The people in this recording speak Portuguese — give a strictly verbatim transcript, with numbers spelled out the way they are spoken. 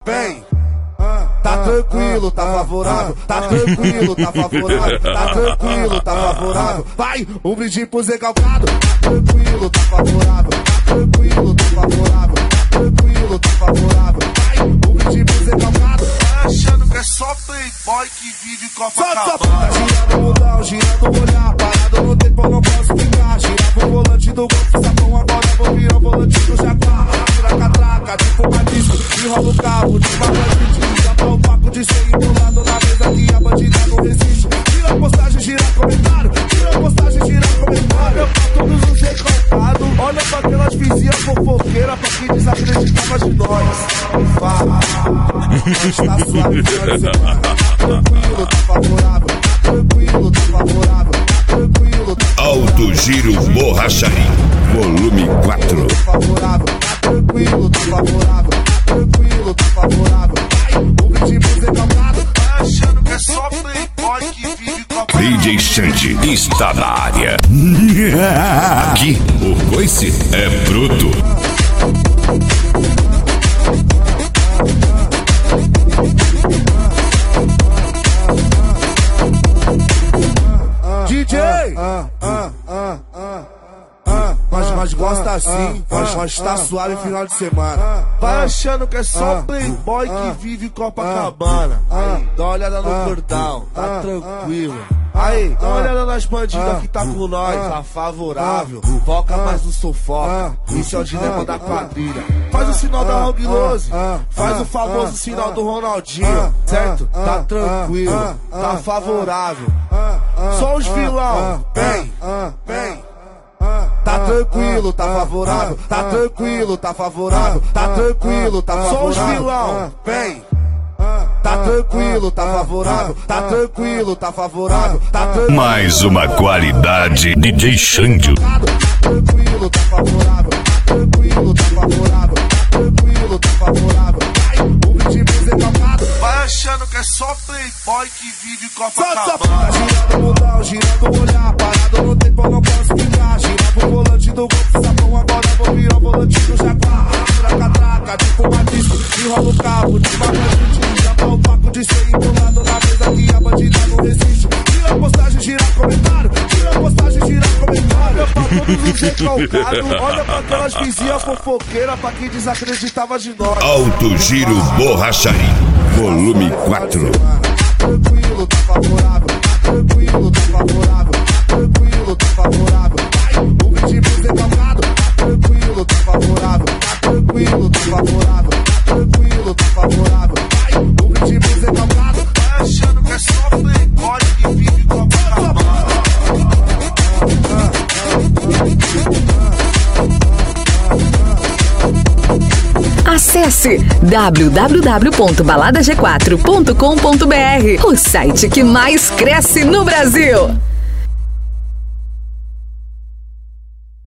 vem. Tá tranquilo, tá favorável, tá tranquilo, tá favorável, tá tranquilo, tá favorável. Vai, um brinde pro Zé Calcado. Tá tranquilo, tá favorável, tá tranquilo, tá favorável, tá tranquilo, tá favorável. Vai, um brinde pro Zé Calcado. Tá achando que é só playboy que vive Copacabana. Tá girando o mundão, girando o olhar, parado no tempo eu não posso ficar. Gira pro volante do golfe, sapão, agora eu vou virar o volante do Jaguar. Tira catraca, tipo uma disco, enrola o cabo, de bagulho, já tá o papo de ser embolado na mesa que a bandida não resiste. Tira a postagem, gira comentário, tira a postagem, gira comentário. Olha pra todos os recalcados, olha pra aquelas vizinhas fofoqueiras, pra quem desacreditava de nós. Fala, nós tá suave final de semana. Tranquilo, tá favorável, tranquilo, tá favorável, tranquilo, tá favorável. Alto Giro Borracharia, volume quatro. Tá favorável, tá tranquilo, tá favorável, tranquilo, tá favorável. Vai, um brinde pro Zé Calcado. Tá achando que é só playboy que vive Copacabana. D J Xande está na área. Aqui, o coice é bruto. D J! Ah, ah, ah, ah, ah, mas, mas gosta assim, mas, mas tá suave final de semana. Vai achando que é só playboy que vive Copacabana. Aí, dá uma olhada no cordão, tá tranquilo. Aí, dá uma olhada nas bandidas que tá com nós, tá favorável. Foca mais no sofoca, isso é o dilema da quadrilha. Faz o sinal da Long Lose, faz o famoso sinal do Ronaldinho, certo? Tá tranquilo, tá favorável. Só os vilão, Vem, vem. Tá tranquilo, tá favorável, tá tranquilo, tá favorável, tá tranquilo, tá favorável. só os vilão, Vem. Tá tranquilo, tá favorável, tá tranquilo, tá favorável, tá tranquilo. Mais uma qualidade D J Xande. Tá tranquilo, tá favorável, tá tranquilo, tá favorável, tá tranquilo, tá favorável. Vai, um brinde pro Zé Calcado. vai achando que é só playboy que vive Tá Copacabana. girando o mundão, girando o olhar, parado no tempo eu não posso ficar. Gira pro volante do golfe, sapão, agora eu vou virar o volante do Jaguar. Tira catraca, tipo uma disco, enrola o cabo, de bagulho, já tá o papo de ser embolado na mesa que a bandida não resiste. Tira a postagem, gira comentário, tira a postagem, gira comentário. Olha pra todos os recalcados, olha pra aquelas vizinhas fofoqueiras, pra quem desacreditava de nós. Alto Giro Borracharia, volume quatro. Tranquilo, tá favorável, tranquilo, tá favorável, tranquilo, tá favorável. Vai, um brinde pro Zé Calcado. Tranquilo, tá favorável, tranquilo, tá favorável, tranquilo, tá favorável. Vai, um brinde pro Zé Calcado. Vai achando que é só playboy que vive Copacabana. Acesse w w w ponto balada g quatro ponto com ponto b r, o site que mais cresce no Brasil.